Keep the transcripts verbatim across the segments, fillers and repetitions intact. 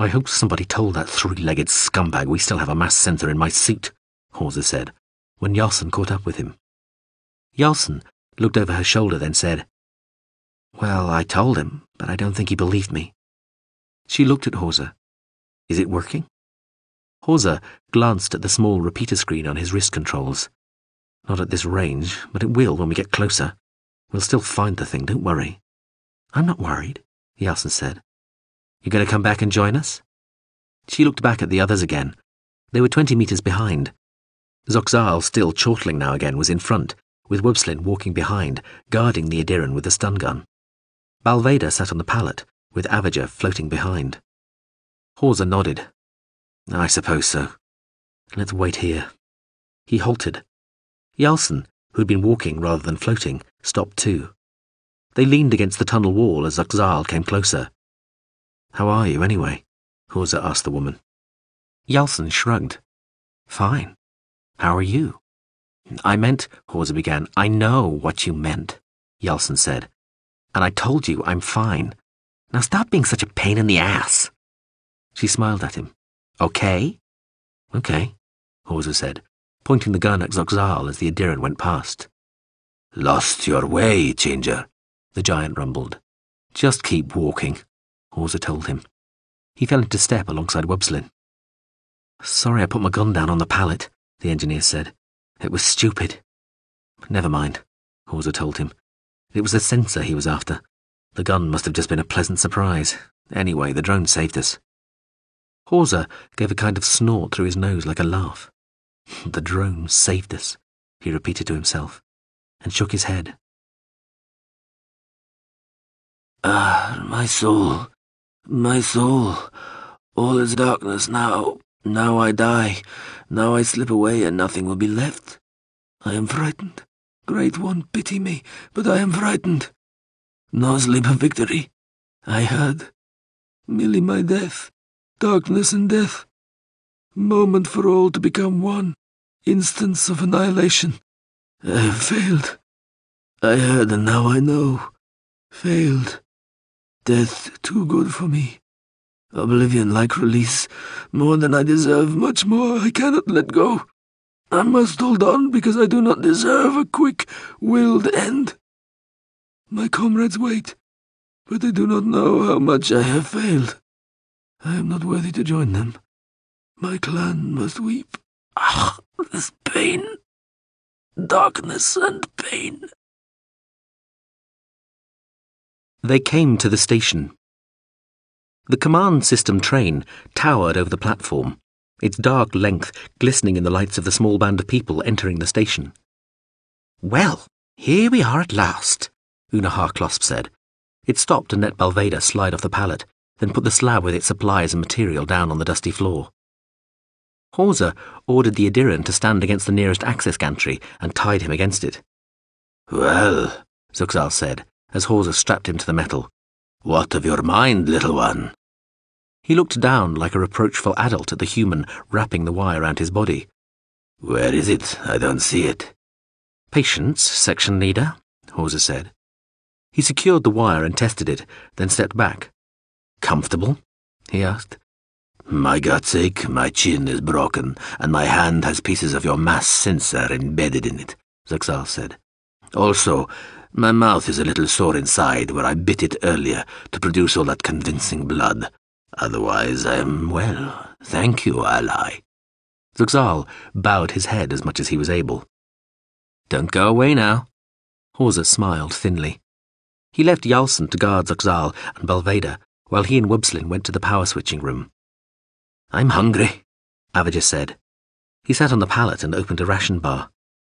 I hope somebody told that three-legged scumbag we still have a mass sensor in my suit, Hawser said, when Jarlsson caught up with him. Jarlsson looked over her shoulder, then said, Well, I told him, but I don't think he believed me. She looked at Hawser. Is it working? Hawser glanced at the small repeater screen on his wrist controls. Not at this range, but it will when we get closer. We'll still find the thing, don't worry. I'm not worried, Jarlsson said. You going to come back and join us? She looked back at the others again. They were twenty metres behind. Zoxal, still chortling now again, was in front, with Wobslin walking behind, guarding the Adiran with the stun gun. Balveda sat on the pallet, with Avager floating behind. Hawser nodded. I suppose so. Let's wait here. He halted. Jarlsson, who'd been walking rather than floating, stopped too. They leaned against the tunnel wall as Zoxal came closer. How are you, anyway? Hawser asked the woman. Jarlsson shrugged. Fine. How are you? I meant, Hawser began. I know what you meant, Jarlsson said. And I told you I'm fine. Now stop being such a pain in the ass. She smiled at him. Okay? Okay, Hawser said, pointing the gun at Zoxal as the Adiran went past. Lost your way, Changer, the giant rumbled. Just keep walking, Hawser told him. He fell into step alongside Wobslin. Sorry I put my gun down on the pallet, the engineer said. It was stupid. Never mind, Hawser told him. It was the sensor he was after. The gun must have just been a pleasant surprise. Anyway, the drone saved us. Hawser gave a kind of snort through his nose like a laugh. The drone saved us, he repeated to himself, and shook his head. Ah, my soul, my soul, all is darkness now. Now I die. Now I slip away and nothing will be left. I am frightened. Great One, pity me, but I am frightened. No sleep of victory. I heard. Merely my death. Darkness and death. Moment for all to become one. Instance of annihilation. I have failed. I heard and now I know. Failed. Death too good for me. Oblivion-like release. More than I deserve, much more I cannot let go. I must hold on because I do not deserve a quick-willed end. My comrades wait, but they do not know how much I have failed. I am not worthy to join them. My clan must weep. Ah, this pain. Darkness and pain. They came to the station. The command system train towered over the platform, its dark length glistening in the lights of the small band of people entering the station. Well, here we are at last, Una Harklost said. It stopped and let Balveda slide off the pallet, then put the slab with its supplies and material down on the dusty floor. Hawser ordered the Adiran to stand against the nearest access gantry and tied him against it. Well, Zoxal said, as Hawser strapped him to the metal. What of your mind, little one? He looked down like a reproachful adult at the human wrapping the wire around his body. Where is it? I don't see it. Patience, section leader, Hawser said. He secured the wire and tested it, then stepped back. Comfortable? He asked. My God's sake, my chin is broken, and my hand has pieces of your mass sensor embedded in it, Zoxal said. Also, my mouth is a little sore inside where I bit it earlier to produce all that convincing blood. Otherwise, I am well. Thank you, ally. Zoxal bowed his head as much as he was able. Don't go away now. Hawser smiled thinly. He left Jarlsson to guard Zoxal and Balveda, while he and Wobslin went to the power switching room. I'm hungry, Avager said. He sat on the pallet and opened a ration bar.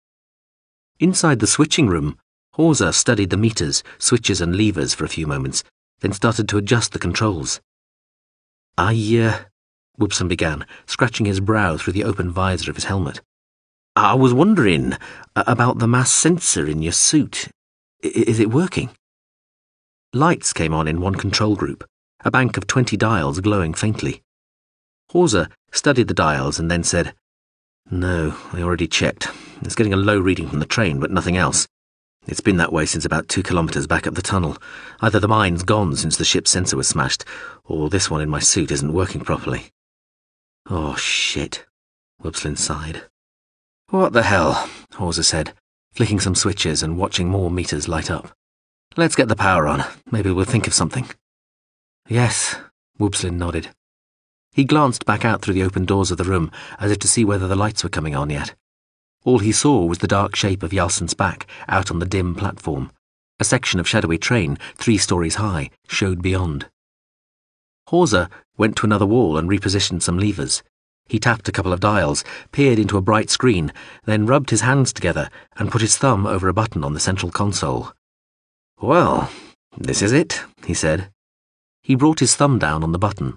Inside the switching room, Hawser studied the meters, switches and levers for a few moments, then started to adjust the controls. I, uh, Wobslin began, scratching his brow through the open visor of his helmet. I was wondering uh, about the mass sensor in your suit. I- is it working? Lights came on in one control group, a bank of twenty dials glowing faintly. Hawser studied the dials and then said, No, I already checked. It's getting a low reading from the train, but nothing else. It's been that way since about two kilometres back up the tunnel. Either the mine's gone since the ship's sensor was smashed, or this one in my suit isn't working properly. Oh, shit, Wobslin sighed. What the hell, Hawser said, flicking some switches and watching more meters light up. Let's get the power on. Maybe we'll think of something. Yes, Wobslin nodded. He glanced back out through the open doors of the room as if to see whether the lights were coming on yet. All he saw was the dark shape of Yalson's back out on the dim platform. A section of shadowy train, three stories high, showed beyond. Hawser went to another wall and repositioned some levers. He tapped a couple of dials, peered into a bright screen, then rubbed his hands together and put his thumb over a button on the central console. Well, this is it, he said. He brought his thumb down on the button.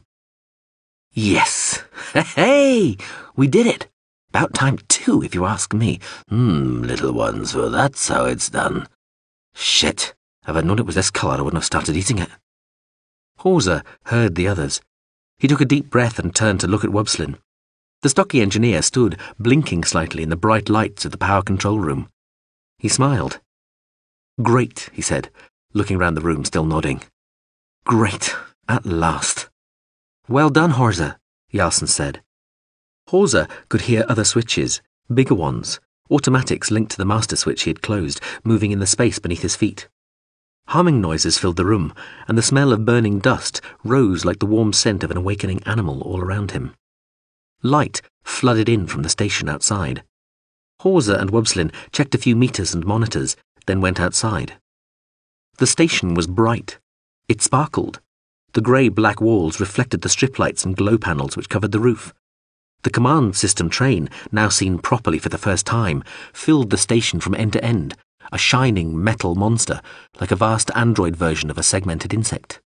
Yes! Hey! We did it! About time too, if you ask me. Hmm, little ones, well, that's how it's done. Shit! If I'd known it was this colour, I wouldn't have started eating it. Hawser heard the others. He took a deep breath and turned to look at Wobslin. The stocky engineer stood, blinking slightly in the bright lights of the power control room. He smiled. Great, he said, looking round the room, still nodding. Great, at last. Well done, Hawser, Yalson said. Hawser could hear other switches, bigger ones, automatics linked to the master switch he had closed, moving in the space beneath his feet. Humming noises filled the room, and the smell of burning dust rose like the warm scent of an awakening animal all around him. Light flooded in from the station outside. Hawser and Wobslin checked a few meters and monitors, then went outside. The station was bright. It sparkled. The grey-black walls reflected the strip lights and glow panels which covered the roof. The command system train, now seen properly for the first time, filled the station from end to end, a shining metal monster, like a vast android version of a segmented insect.